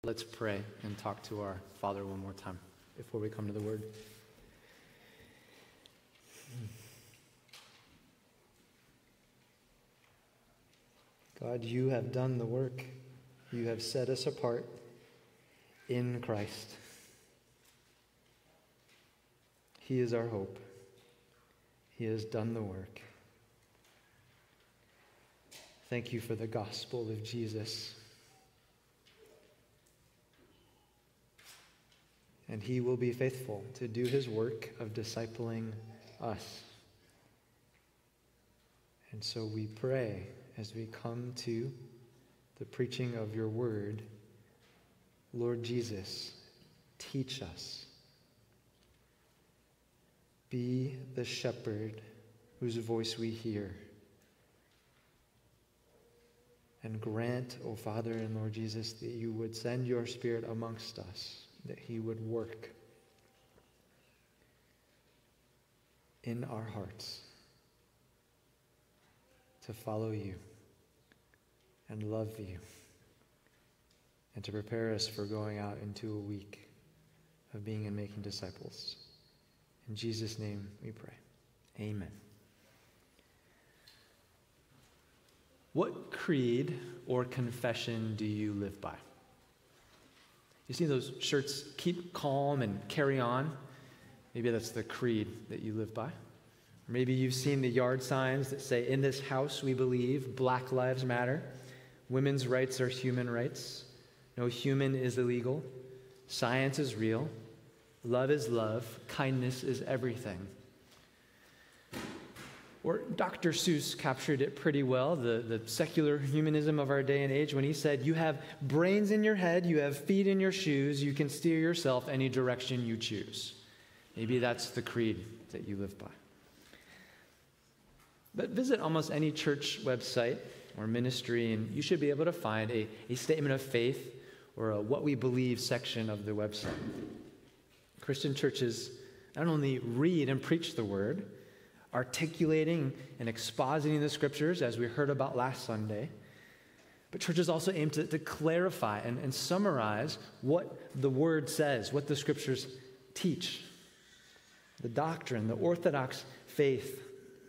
Let's pray and talk to our Father one more time before we come to the Word. God, you have done the work. You have set us apart in Christ. He is our hope. He has done the work. Thank you for the gospel of Jesus. And he will be faithful to do his work of discipling us. And so we pray as we come to the preaching of your word, Lord Jesus, teach us. Be the shepherd whose voice we hear. And grant, O Father and Lord Jesus, that you would send your Spirit amongst us, that he would work in our hearts to follow you and love you and to prepare us for going out into a week of being and making disciples. In Jesus' name we pray. Amen. What creed or confession do you live by? You see those shirts, keep calm and carry on? Maybe that's the creed that you live by. Or maybe you've seen the yard signs that say, in this house we believe, Black Lives Matter, women's rights are human rights, no human is illegal, science is real, love is love, kindness is everything. Or Dr. Seuss captured it pretty well, the secular humanism of our day and age, when he said, you have brains in your head, you have feet in your shoes, you can steer yourself any direction you choose. Maybe that's the creed that you live by. But visit almost any church website or ministry, and you should be able to find a statement of faith or a what we believe section of the website. Christian churches not only read and preach the word, articulating and expositing the scriptures, as we heard about last Sunday. But churches also aim to clarify and summarize what the word says, what the scriptures teach, the doctrine, the orthodox faith.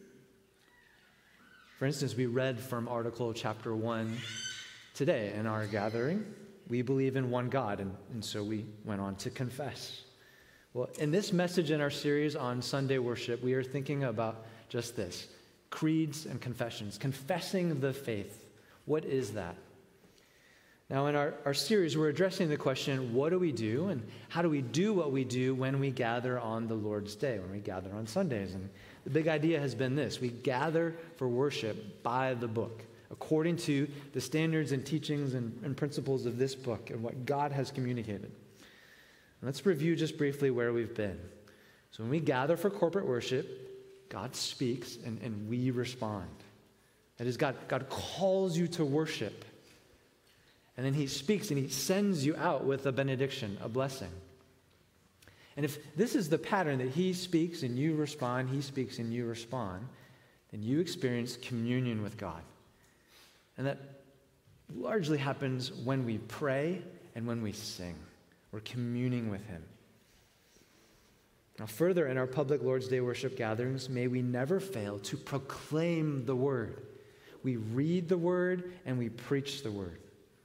For instance, we read from Article chapter 1 today in our gathering. We believe in one God, and so we went on to confess. Well, in this message in our series on Sunday worship, we are thinking about just this, creeds and confessions, confessing the faith. What is that? Now, in our series, we're addressing the question, what do we do, and how do we do what we do when we gather on the Lord's Day, when we gather on Sundays? And the big idea has been this: we gather for worship by the book, according to the standards and teachings and principles of this book and what God has communicated. Let's review just briefly where we've been. So when we gather for corporate worship, God speaks and we respond. That is, God calls you to worship. And then he speaks and he sends you out with a benediction, a blessing. And if this is the pattern that he speaks and you respond, he speaks and you respond, then you experience communion with God. And that largely happens when we pray and when we sing. We're communing with him. Now, further, in our public Lord's Day worship gatherings, may we never fail to proclaim the word. We read the word and we preach the word.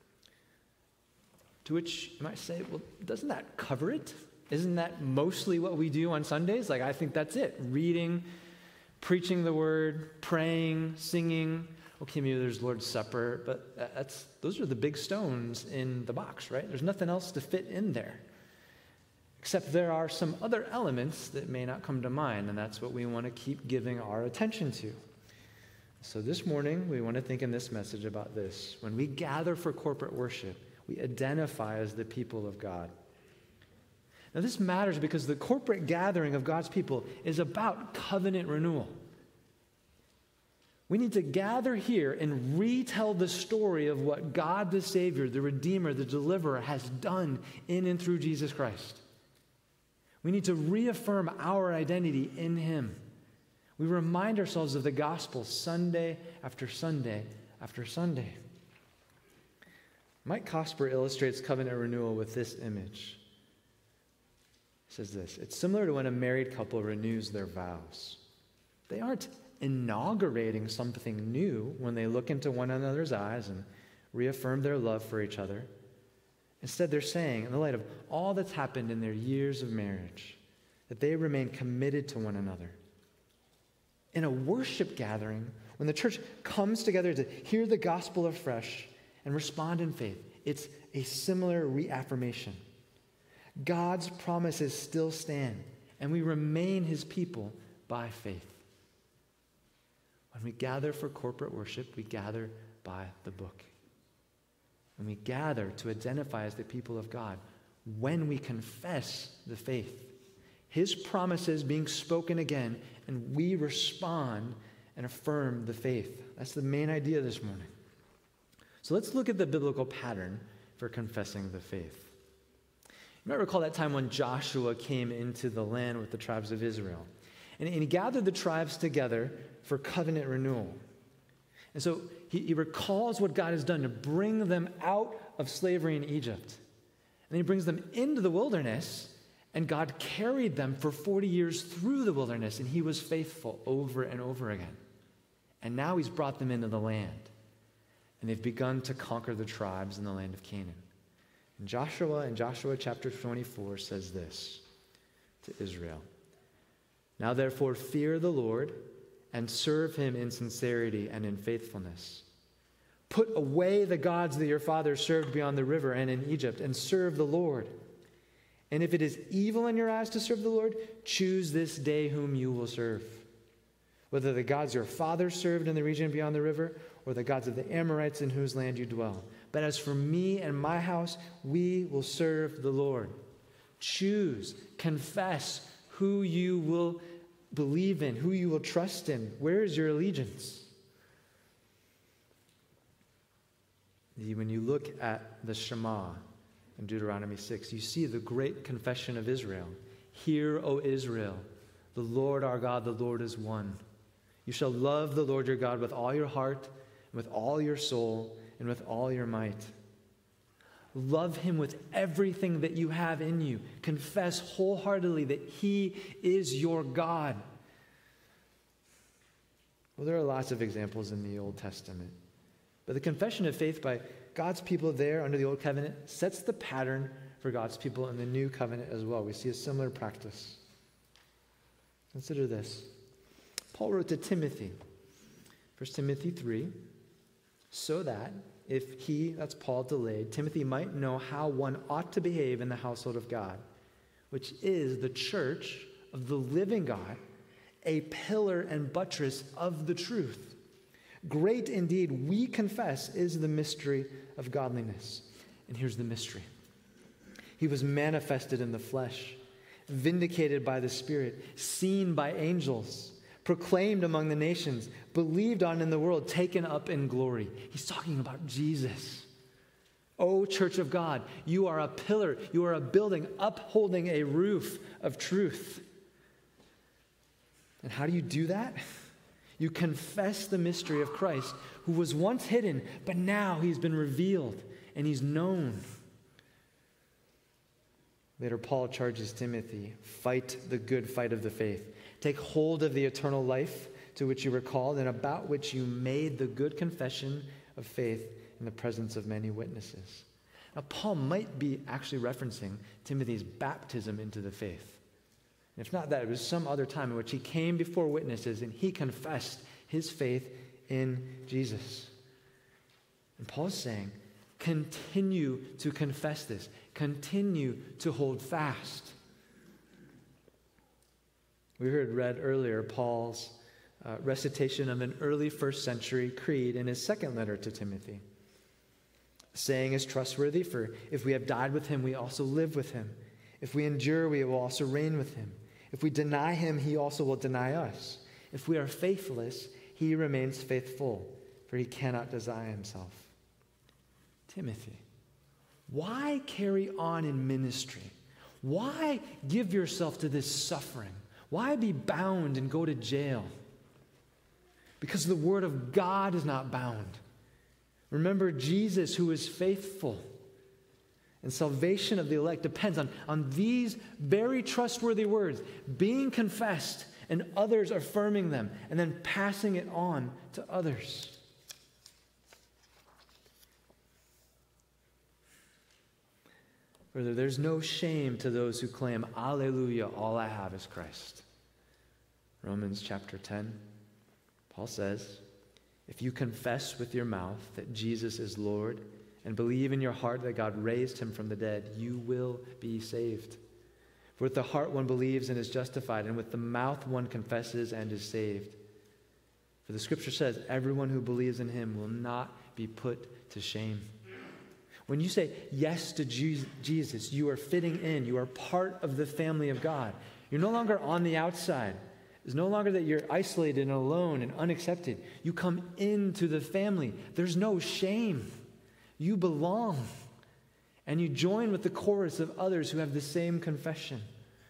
To which you might say, well, doesn't that cover it? Isn't that mostly what we do on Sundays? I think that's it. Reading, preaching the word, praying, singing. Okay, maybe there's Lord's Supper, but those are the big stones in the box, right? There's nothing else to fit in there. Except there are some other elements that may not come to mind, and that's what we want to keep giving our attention to. So this morning, we want to think in this message about this. When we gather for corporate worship, we identify as the people of God. Now this matters because the corporate gathering of God's people is about covenant renewal. We need to gather here and retell the story of what God the Savior, the Redeemer, the Deliverer has done in and through Jesus Christ. We need to reaffirm our identity in him. We remind ourselves of the gospel Sunday after Sunday after Sunday. Mike Cosper illustrates covenant renewal with this image. He says this: it's similar to when a married couple renews their vows. They aren't inaugurating something new when they look into one another's eyes and reaffirm their love for each other. Instead, they're saying, in the light of all that's happened in their years of marriage, that they remain committed to one another. In a worship gathering, when the church comes together to hear the gospel afresh and respond in faith, it's a similar reaffirmation. God's promises still stand, and we remain his people by faith. When we gather for corporate worship, we gather by the book. And we gather to identify as the people of God when we confess the faith. His promises being spoken again, and we respond and affirm the faith. That's the main idea this morning. So let's look at the biblical pattern for confessing the faith. You might recall that time when Joshua came into the land with the tribes of Israel. And he gathered the tribes together for covenant renewal. And so he recalls what God has done to bring them out of slavery in Egypt. And he brings them into the wilderness, and God carried them for 40 years through the wilderness, and he was faithful over and over again. And now he's brought them into the land, and they've begun to conquer the tribes in the land of Canaan. And Joshua in Joshua chapter 24 says this to Israel: "Now therefore fear the Lord and serve him in sincerity and in faithfulness. Put away the gods that your fathers served beyond the river and in Egypt, and serve the Lord. And if it is evil in your eyes to serve the Lord, choose this day whom you will serve, whether the gods your fathers served in the region beyond the river, or the gods of the Amorites in whose land you dwell. But as for me and my house, we will serve the Lord." Choose, confess who you will believe in, who you will trust in. Where is your allegiance? When you look at the Shema in Deuteronomy 6, you see the great confession of Israel. "Hear, O Israel, the Lord our God, the Lord is one. You shall love the Lord your God with all your heart, and with all your soul, and with all your might." Love him with everything that you have in you. Confess wholeheartedly that he is your God. Well, there are lots of examples in the Old Testament. But the confession of faith by God's people there under the Old Covenant sets the pattern for God's people in the New Covenant as well. We see a similar practice. Consider this. Paul wrote to Timothy, 1 Timothy 3, so that if he, that's Paul, delayed, Timothy might know how one ought to behave in the household of God, which is the church of the living God, a pillar and buttress of the truth. Great indeed, we confess, is the mystery of godliness. And here's the mystery. He was manifested in the flesh, vindicated by the Spirit, seen by angels, proclaimed among the nations, believed on in the world, taken up in glory. He's talking about Jesus. O church of God, you are a pillar, you are a building upholding a roof of truth. And how do you do that? You confess the mystery of Christ, who was once hidden, but now he's been revealed and he's known. Later, Paul charges Timothy, fight the good fight of the faith. Take hold of the eternal life to which you were called and about which you made the good confession of faith in the presence of many witnesses. Now, Paul might be actually referencing Timothy's baptism into the faith. And if not that, it was some other time in which he came before witnesses and he confessed his faith in Jesus. And Paul's saying, continue to confess this. Continue to hold fast. We read earlier Paul's recitation of an early first century creed in his second letter to Timothy. The saying is trustworthy, for if we have died with him, we also live with him. If we endure, we will also reign with him. If we deny him, he also will deny us. If we are faithless, he remains faithful, for he cannot deny himself. Timothy, why carry on in ministry? Why give yourself to this suffering? Why be bound and go to jail? Because the word of God is not bound. Remember Jesus, who is faithful. And salvation of the elect depends on these very trustworthy words being confessed and others affirming them and then passing it on to others. Further, there's no shame to those who claim, Alleluia, all I have is Christ. Romans chapter 10, Paul says, if you confess with your mouth that Jesus is Lord and believe in your heart that God raised him from the dead, you will be saved. For with the heart one believes and is justified, and with the mouth one confesses and is saved. For the scripture says, everyone who believes in him will not be put to shame. When you say yes to Jesus, you are fitting in. You are part of the family of God. You're no longer on the outside. It's no longer that you're isolated and alone and unaccepted. You come into the family. There's no shame. You belong. And you join with the chorus of others who have the same confession.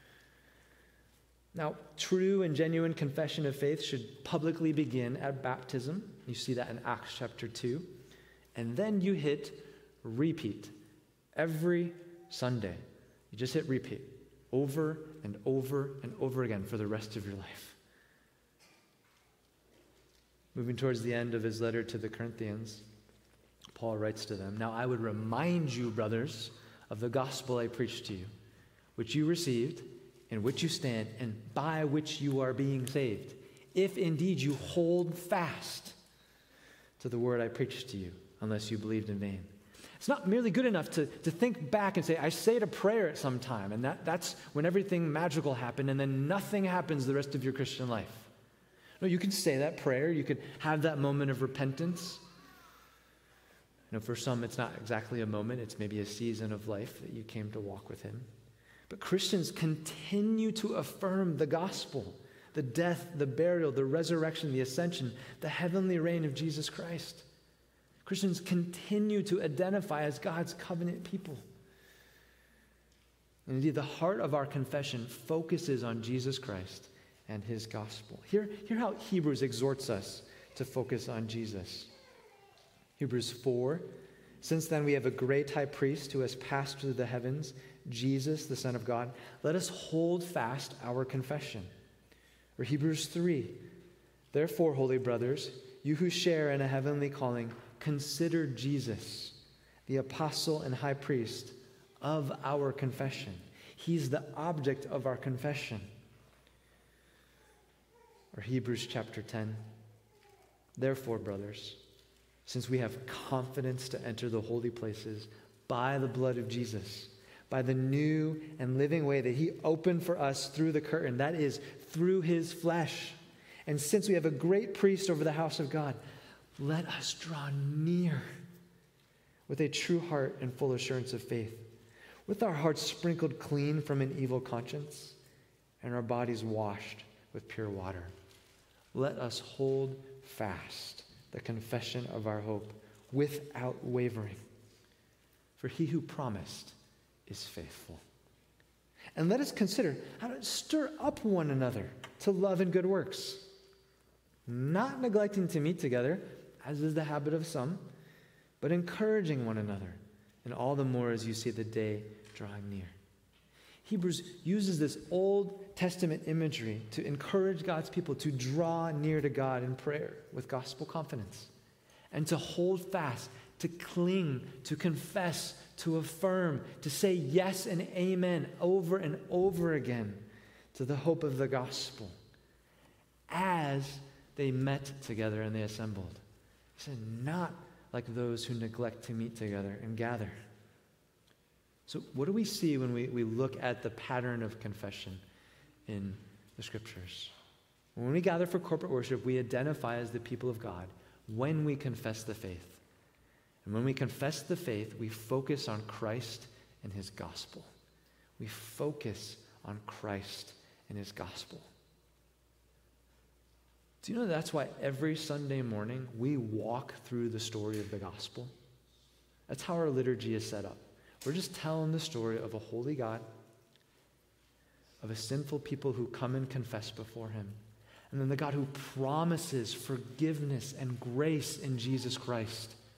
Now, true and genuine confession of faith should publicly begin at baptism. You see that in Acts chapter 2. And then you hit repeat every Sunday. You just hit repeat over and over and over again for the rest of your life. Moving towards the end of his letter to the Corinthians, Paul writes to them, now I would remind you, brothers, of the gospel I preached to you, which you received, in which you stand, and by which you are being saved, if indeed you hold fast to the word I preached to you, unless you believed in vain. It's not merely good enough to think back and say, I say a prayer at some time, and that's when everything magical happened, and then nothing happens the rest of your Christian life. No, you can say that prayer. You could have that moment of repentance. For some, it's not exactly a moment. It's maybe a season of life that you came to walk with him. But Christians continue to affirm the gospel, the death, the burial, the resurrection, the ascension, the heavenly reign of Jesus Christ. Christians continue to identify as God's covenant people. And indeed, the heart of our confession focuses on Jesus Christ and his gospel. Hear how Hebrews exhorts us to focus on Jesus. Hebrews 4, since then we have a great high priest who has passed through the heavens, Jesus, the Son of God. Let us hold fast our confession. Or Hebrews 3, therefore, holy brothers, you who share in a heavenly calling, consider Jesus, the apostle and high priest of our confession. He's the object of our confession. Or Hebrews chapter 10. Therefore, brothers, since we have confidence to enter the holy places by the blood of Jesus, by the new and living way that he opened for us through the curtain, that is, through his flesh. And since we have a great priest over the house of God, let us draw near with a true heart and full assurance of faith, with our hearts sprinkled clean from an evil conscience and our bodies washed with pure water. Let us hold fast the confession of our hope without wavering, for he who promised is faithful. And let us consider how to stir up one another to love and good works, not neglecting to meet together, as is the habit of some, but encouraging one another, and all the more as you see the day drawing near. Hebrews uses this Old Testament imagery to encourage God's people to draw near to God in prayer with gospel confidence, and to hold fast, to cling, to confess, to affirm, to say yes and amen over and over again to the hope of the gospel as they met together and they assembled. He said, not like those who neglect to meet together and gather. So what do we see when we look at the pattern of confession in the scriptures? When we gather for corporate worship, we identify as the people of God when we confess the faith. And when we confess the faith, we focus on Christ and his gospel. We focus on Christ and his gospel. Do you know that's why every Sunday morning we walk through the story of the gospel? That's how our liturgy is set up. We're just telling the story of a holy God, of a sinful people who come and confess before him, and then the God who promises forgiveness and grace in Jesus Christ,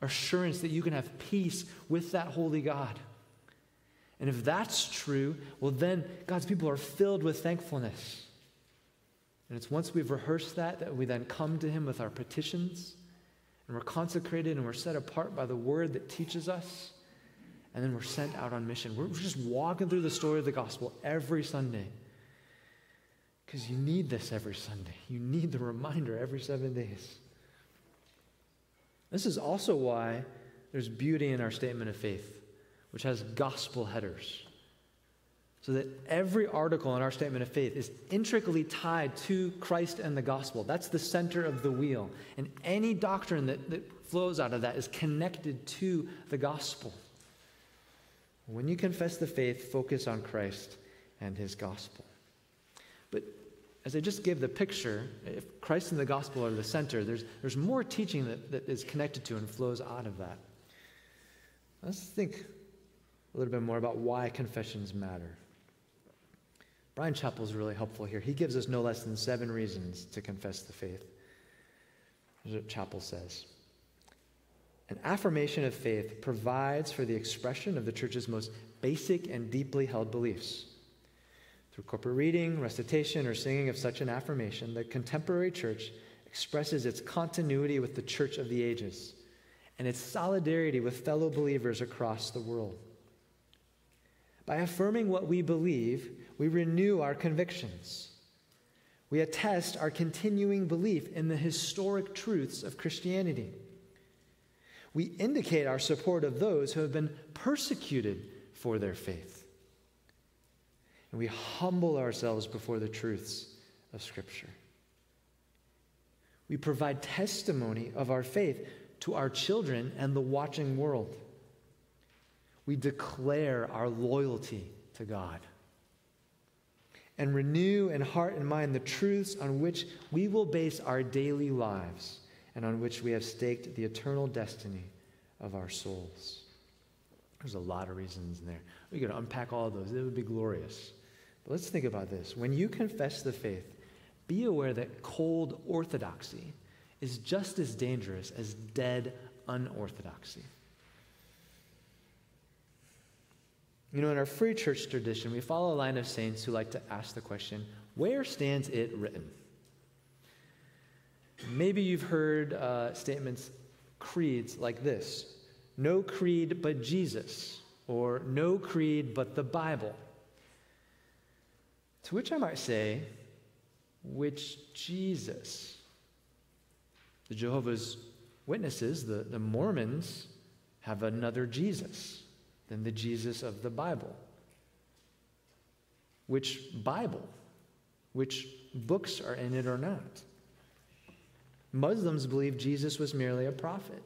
assurance that you can have peace with that holy God. And if that's true, well, then God's people are filled with thankfulness. And it's once we've rehearsed that we then come to him with our petitions, and we're consecrated and we're set apart by the word that teaches us, and then we're sent out on mission. We're just walking through the story of the gospel every Sunday. Because you need this every Sunday. You need the reminder every 7 days. This is also why there's beauty in our statement of faith, which has gospel headers. So that every article in our statement of faith is intricately tied to Christ and the gospel. That's the center of the wheel. And any doctrine that flows out of that is connected to the gospel. When you confess the faith, focus on Christ and his gospel. But as I just gave the picture, if Christ and the gospel are the center, there's more teaching that is connected to and flows out of that. Let's think a little bit more about why confessions matter. Brian Chappell is really helpful here. He gives us no less than 7 reasons to confess the faith. Here's what Chappell says. An affirmation of faith provides for the expression of the church's most basic and deeply held beliefs. Through corporate reading, recitation, or singing of such an affirmation, the contemporary church expresses its continuity with the church of the ages and its solidarity with fellow believers across the world. By affirming what we believe, we renew our convictions. We attest our continuing belief in the historic truths of Christianity. We indicate our support of those who have been persecuted for their faith. And we humble ourselves before the truths of Scripture. We provide testimony of our faith to our children and the watching world. We declare our loyalty to God and renew in heart and mind the truths on which we will base our daily lives and on which we have staked the eternal destiny of our souls. There's a lot of reasons in there. We could unpack all of those. It would be glorious. But let's think about this. When you confess the faith, be aware that cold orthodoxy is just as dangerous as dead unorthodoxy. You know, in our free church tradition, we follow a line of saints who like to ask the question, where stands it written? Maybe you've heard statements, creeds like this: no creed but Jesus, or no creed but the Bible. To which I might say, which Jesus? The Jehovah's Witnesses, the Mormons, have another Jesus than the Jesus of the Bible. Which Bible? Which books are in it or not? Muslims believe Jesus was merely a prophet.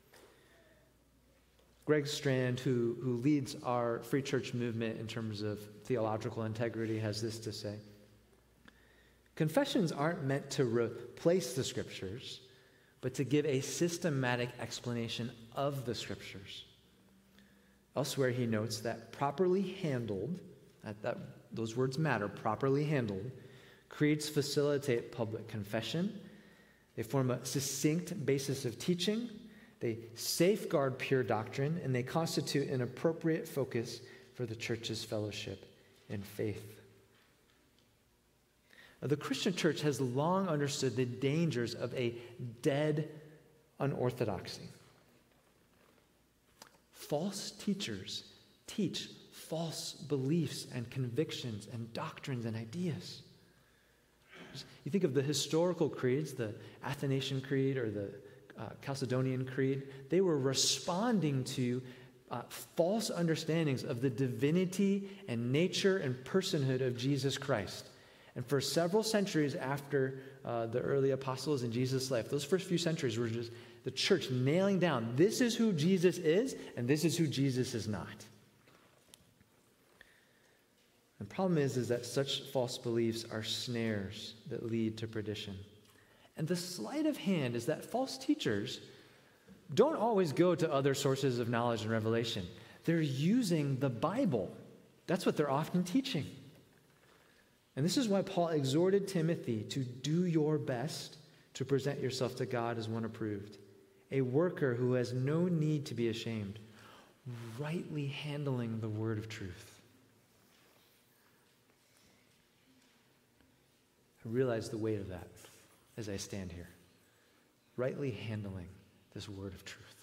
Greg Strand, who leads our free church movement in terms of theological integrity, has this to say: confessions aren't meant to replace the Scriptures, but to give a systematic explanation of the Scriptures. Elsewhere, he notes that properly handled, those words matter, properly handled, creeds facilitate public confession. They form a succinct basis of teaching. They safeguard pure doctrine, and they constitute an appropriate focus for the church's fellowship in faith. Now, the Christian church has long understood the dangers of a dead unorthodoxy. False teachers teach false beliefs and convictions and doctrines and ideas. You think of the historical creeds, the Athanasian Creed or the Chalcedonian Creed, they were responding to false understandings of the divinity and nature and personhood of Jesus Christ. And for several centuries after the early apostles in Jesus' life, those first few centuries were just the church nailing down, this is who Jesus is, and this is who Jesus is not. The problem is that such false beliefs are snares that lead to perdition. And the sleight of hand is that false teachers don't always go to other sources of knowledge and revelation. They're using the Bible. That's what they're often teaching. And this is why Paul exhorted Timothy to do your best to present yourself to God as one approved, a worker who has no need to be ashamed, rightly handling the word of truth. I realize the weight of that as I stand here, rightly handling this word of truth.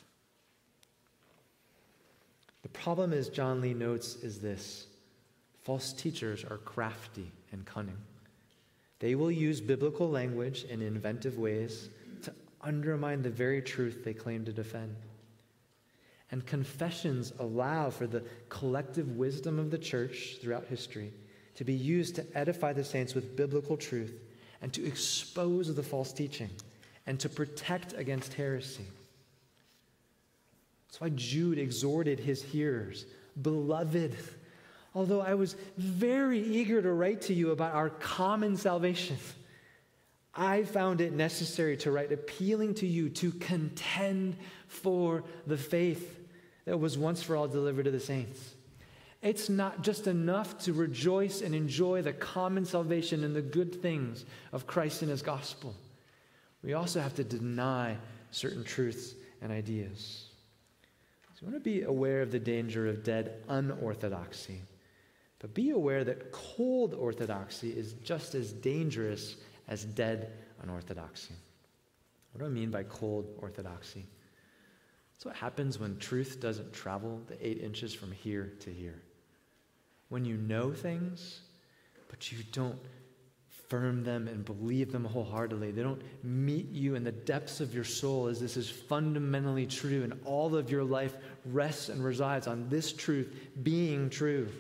The problem, as John Lee notes, is this: false teachers are crafty and cunning. They will use biblical language in inventive ways to undermine the very truth they claim to defend. And confessions allow for the collective wisdom of the church throughout history to be used to edify the saints with biblical truth and to expose the false teaching and to protect against heresy. That's why Jude exhorted his hearers, "Beloved, although I was very eager to write to you about our common salvation, I found it necessary to write appealing to you to contend for the faith that was once for all delivered to the saints." It's not just enough to rejoice and enjoy the common salvation and the good things of Christ and his gospel. We also have to deny certain truths and ideas. So we want to be aware of the danger of dead unorthodoxy, but be aware that cold orthodoxy is just as dangerous as dead unorthodoxy. What do I mean by cold orthodoxy? It's what happens when truth doesn't travel the 8 inches from here to here. When you know things, but you don't affirm them and believe them wholeheartedly. They don't meet you in the depths of your soul as this is fundamentally true, and all of your life rests and resides on this truth being true.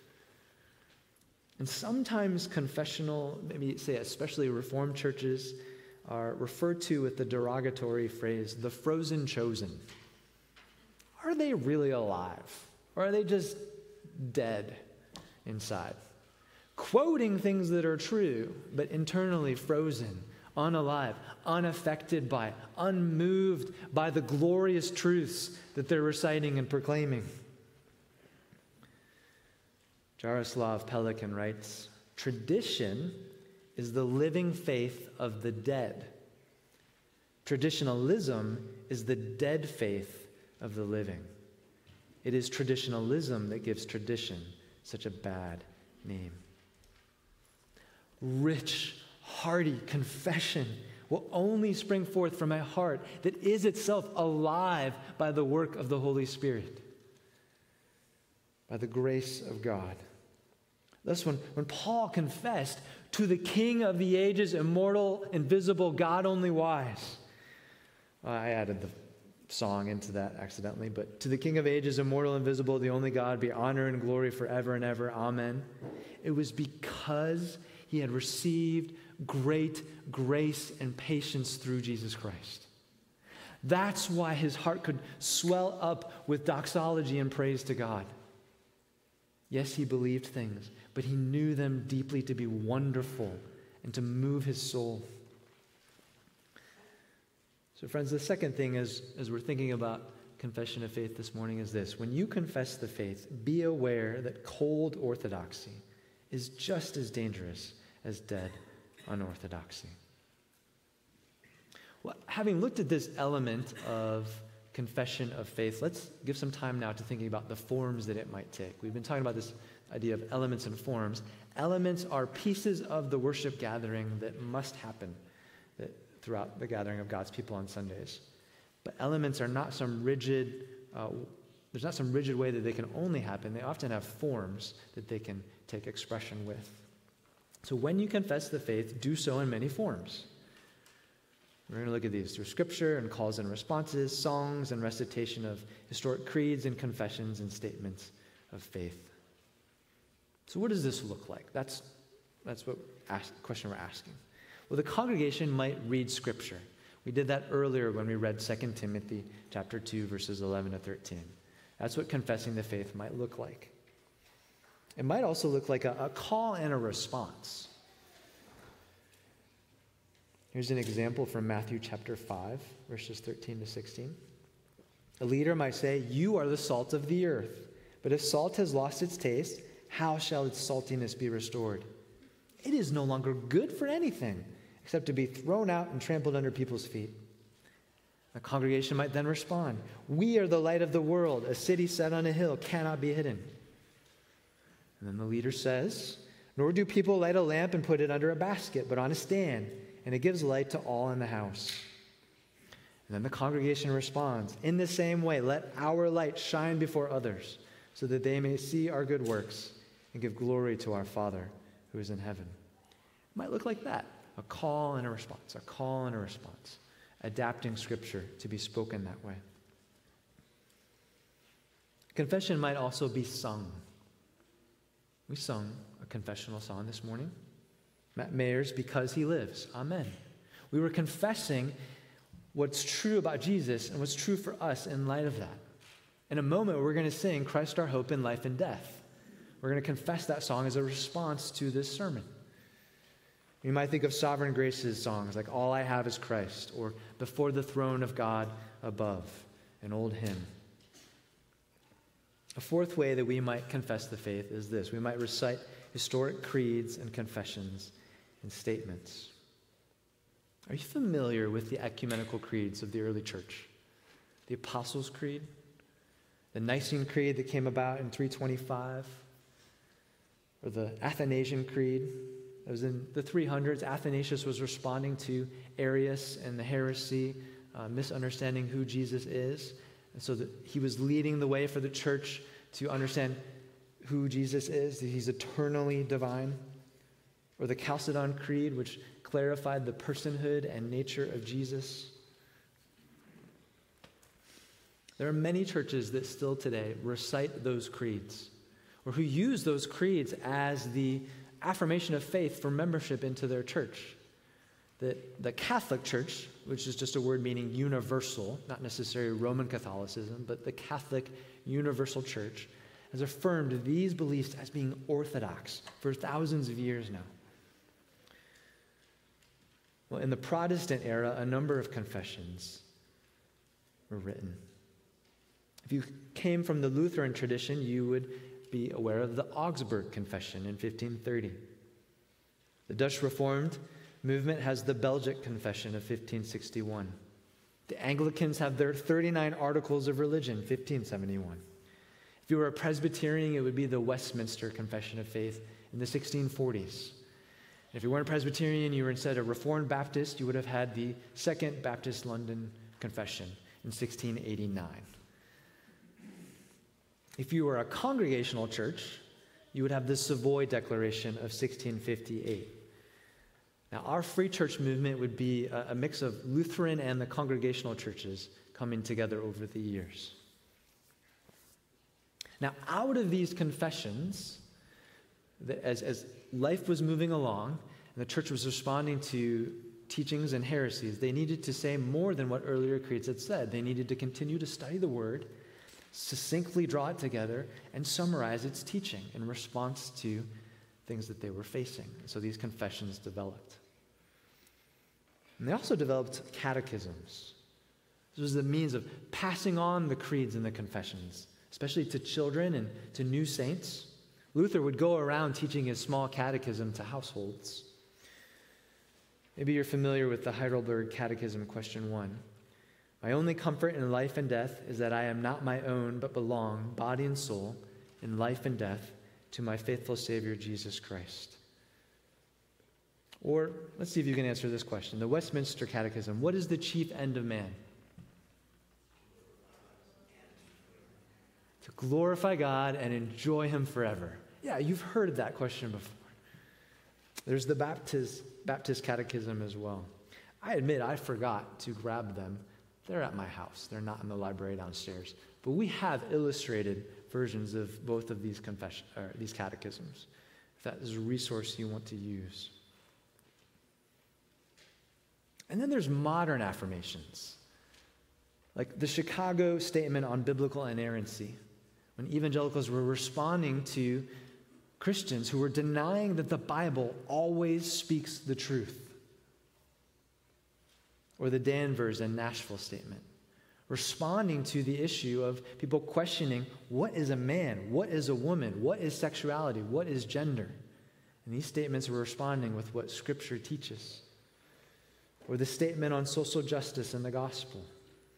And sometimes confessional, maybe say especially Reformed churches, are referred to with the derogatory phrase, the frozen chosen. Are they really alive? Or are they just dead inside? Quoting things that are true, but internally frozen, unalive, unaffected by, unmoved by the glorious truths that they're reciting and proclaiming. Jaroslav Pelikan writes, "Tradition is the living faith of the dead. Traditionalism is the dead faith of the living. It is traditionalism that gives tradition such a bad name." Rich, hearty confession will only spring forth from a heart that is itself alive by the work of the Holy Spirit, by the grace of God. Thus, when Paul confessed to the King of the ages, immortal, invisible, God only wise, I added the song into that accidentally, but to the King of ages, immortal, invisible, the only God, be honor and glory forever and ever. Amen. It was because he had received great grace and patience through Jesus Christ. That's why his heart could swell up with doxology and praise to God. Yes, he believed things, but he knew them deeply to be wonderful and to move his soul. So friends, the second thing as we're thinking about confession of faith this morning is this: when you confess the faith, be aware that cold orthodoxy is just as dangerous as dead unorthodoxy. Well, having looked at this element of confession of faith, let's give some time now to thinking about the forms that it might take. We've been talking about this idea of elements and forms. Elements are pieces of the worship gathering that must happen throughout the gathering of God's people on Sundays. But elements are not some rigid, there's not some rigid way that they can only happen. They often have forms that they can take expression with. So when you confess the faith, do so in many forms. We're going to look at these through scripture and calls and responses, songs and recitation of historic creeds and confessions and statements of faith. So what does this look like? That's what question we're asking. Well, the congregation might read scripture. We did that earlier when we read 2 Timothy chapter 2, verses 11 to 13. That's what confessing the faith might look like. It might also look like a call and a response. Here's an example from Matthew chapter 5, verses 13 to 16. A leader might say, "You are the salt of the earth. But if salt has lost its taste, how shall its saltiness be restored? It is no longer good for anything except to be thrown out and trampled under people's feet. The congregation might then respond, "We are the light of the world. A city set on a hill cannot be hidden." And then the leader says, "Nor do people light a lamp and put it under a basket, but on a stand, and it gives light to all in the house." And then the congregation responds, "In the same way, let our light shine before others, so that they may see our good works and give glory to our Father who is in heaven." It might look like that, a call and a response, a call and a response, adapting Scripture to be spoken that way. Confession might also be sung. We sung a confessional song this morning. Matt Mayer's "Because He Lives." Amen. We were confessing what's true about Jesus and what's true for us in light of that. In a moment, we're going to sing "Christ our hope in life and death." We're going to confess that song as a response to this sermon. You might think of Sovereign Grace's songs like "All I Have is Christ" or "Before the Throne of God Above," an old hymn. A fourth way that we might confess the faith is this. We might recite historic creeds and confessions and statements. Are you familiar with the ecumenical creeds of the early church? The Apostles' Creed, the Nicene Creed that came about in 325, or the Athanasian Creed that was in the 300s. Athanasius was responding to Arius and the heresy, misunderstanding who Jesus is. And so that he was leading the way for the church to understand who Jesus is, that he's eternally divine. Or the Chalcedon Creed, which clarified the personhood and nature of Jesus. There are many churches that still today recite those creeds, or who use those creeds as the affirmation of faith for membership into their church. The Catholic Church, which is just a word meaning universal, not necessarily Roman Catholicism, but the Catholic Universal Church, has affirmed these beliefs as being orthodox for thousands of years now. Well, in the Protestant era, a number of confessions were written. If you came from the Lutheran tradition, you would be aware of the Augsburg Confession in 1530. The Dutch Reformed movement has the Belgic Confession of 1561. The Anglicans have their 39 Articles of Religion, 1571. If you were a Presbyterian, it would be the Westminster Confession of Faith in the 1640s. And if you weren't a Presbyterian, you were instead a Reformed Baptist, you would have had the Second Baptist London Confession in 1689. If you were a Congregational church, you would have the Savoy Declaration of 1658. Now, our free church movement would be a mix of Lutheran and the Congregational churches coming together over the years. Now, out of these confessions, as life was moving along and the church was responding to teachings and heresies, they needed to say more than what earlier creeds had said. They needed to continue to study the Word, succinctly draw it together, and summarize its teaching in response to things that they were facing. So these confessions developed. And they also developed catechisms. This was the means of passing on the creeds and the confessions, especially to children and to new saints. Luther would go around teaching his small catechism to households. Maybe you're familiar with the Heidelberg Catechism, question 1. "My only comfort in life and death is that I am not my own, but belong, body and soul, in life and death, to my faithful Savior, Jesus Christ." Or, let's see if you can answer this question. The Westminster Catechism, "What is the chief end of man?" To glorify God and enjoy Him forever. Yeah, you've heard that question before. There's the Baptist Catechism as well. I admit I forgot to grab them. They're at my house. They're not in the library downstairs. But we have illustrated versions of both of these catechisms, if that is a resource you want to use. And then there's modern affirmations, like the Chicago Statement on Biblical Inerrancy, when evangelicals were responding to Christians who were denying that the Bible always speaks the truth. Or the Danvers and Nashville Statement, responding to the issue of people questioning, what is a man? What is a woman? What is sexuality? What is gender? And these statements were responding with what Scripture teaches. Or the Statement on Social Justice and the Gospel.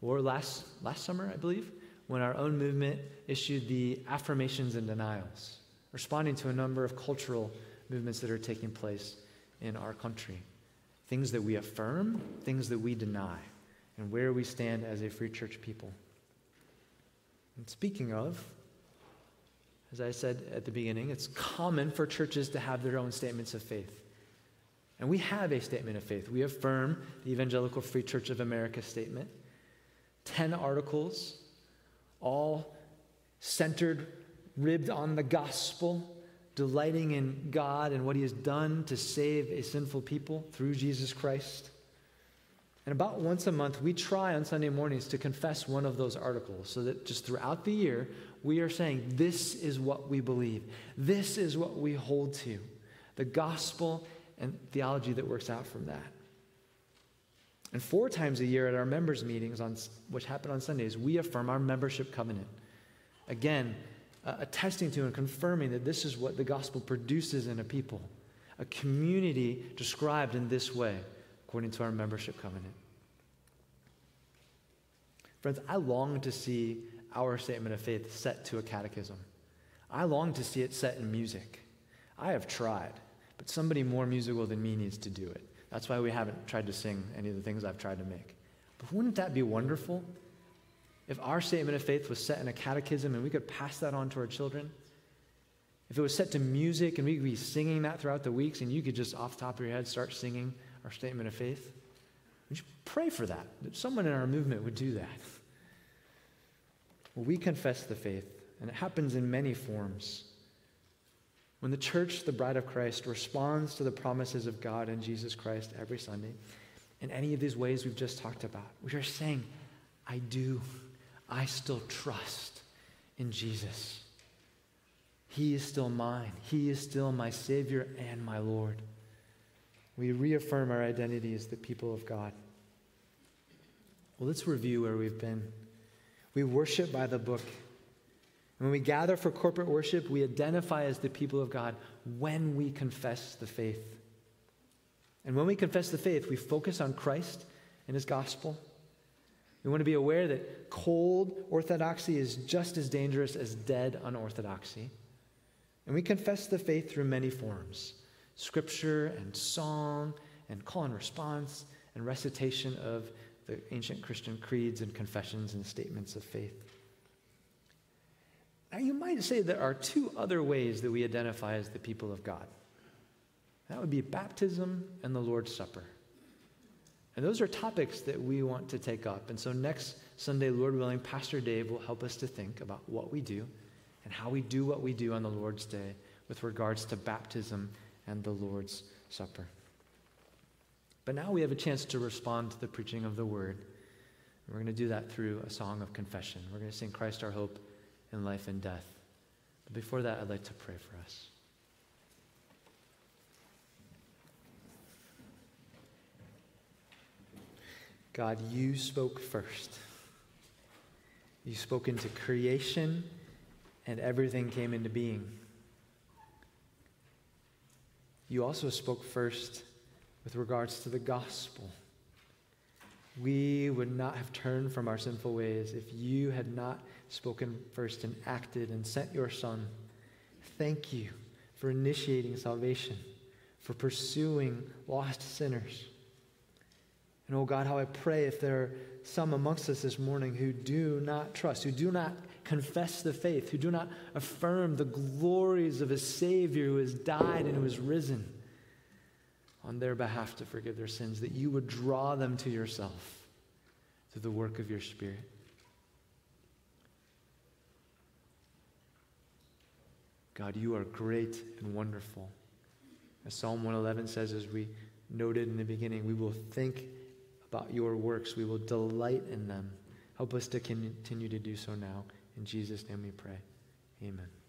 or last summer, I believe, when our own movement issued the affirmations and denials, responding to a number of cultural movements that are taking place in our country. Things that we affirm, things that we deny, and where we stand as a free church people. And speaking of, as I said at the beginning, it's common for churches to have their own statements of faith. And we have a statement of faith. We affirm the Evangelical Free Church of America statement. 10 articles, all centered, ribbed on the gospel, delighting in God and what he has done to save a sinful people through Jesus Christ. And about once a month, we try on Sunday mornings to confess one of those articles so that just throughout the year, we are saying, this is what we believe. This is what we hold to. The gospel and theology that works out from that. And 4 times a year at our members' meetings, which happen on Sundays, we affirm our membership covenant. Again, attesting to and confirming that this is what the gospel produces in a people. A community described in this way, according to our membership covenant. Friends, I long to see our statement of faith set to a catechism. I long to see it set in music. I have tried, but somebody more musical than me needs to do it. That's why we haven't tried to sing any of the things I've tried to make. But wouldn't that be wonderful? If our statement of faith was set in a catechism and we could pass that on to our children? If it was set to music and we could be singing that throughout the weeks and you could just off the top of your head start singing our statement of faith? Would you pray for that someone in our movement would do that? Well, we confess the faith, and it happens in many forms. When the church, the bride of Christ, responds to the promises of God and Jesus Christ every Sunday, in any of these ways we've just talked about, we are saying, I still trust in Jesus. He is still mine. He is still my Savior and my Lord. We reaffirm our identity as the people of God. Well, let's review where we've been. We worship by the book. And when we gather for corporate worship, we identify as the people of God when we confess the faith. And when we confess the faith, we focus on Christ and his gospel. We want to be aware that cold orthodoxy is just as dangerous as dead unorthodoxy. And we confess the faith through many forms: scripture and song and call and response and recitation of the ancient Christian creeds and confessions and statements of faith. Now, you might say there are 2 other ways that we identify as the people of God. That would be baptism and the Lord's Supper. And those are topics that we want to take up. And so next Sunday, Lord willing, Pastor Dave will help us to think about what we do and how we do what we do on the Lord's Day with regards to baptism and the Lord's Supper. But now we have a chance to respond to the preaching of the word. And we're going to do that through a song of confession. We're going to sing Christ our hope in life and death. But before that, I'd like to pray for us. God, you spoke first. You spoke into creation, and everything came into being. You also spoke first with regards to the gospel. We would not have turned from our sinful ways if you had not spoken first and acted and sent your Son. Thank you for initiating salvation, for pursuing lost sinners. And oh God, how I pray if there are some amongst us this morning who do not trust, who do not confess the faith, who do not affirm the glories of a Savior who has died and who has risen on their behalf to forgive their sins, that you would draw them to yourself through the work of your Spirit. God, you are great and wonderful. As Psalm 111 says, as we noted in the beginning, we will think about your works. We will delight in them. Help us to continue to do so now. In Jesus' name we pray. Amen.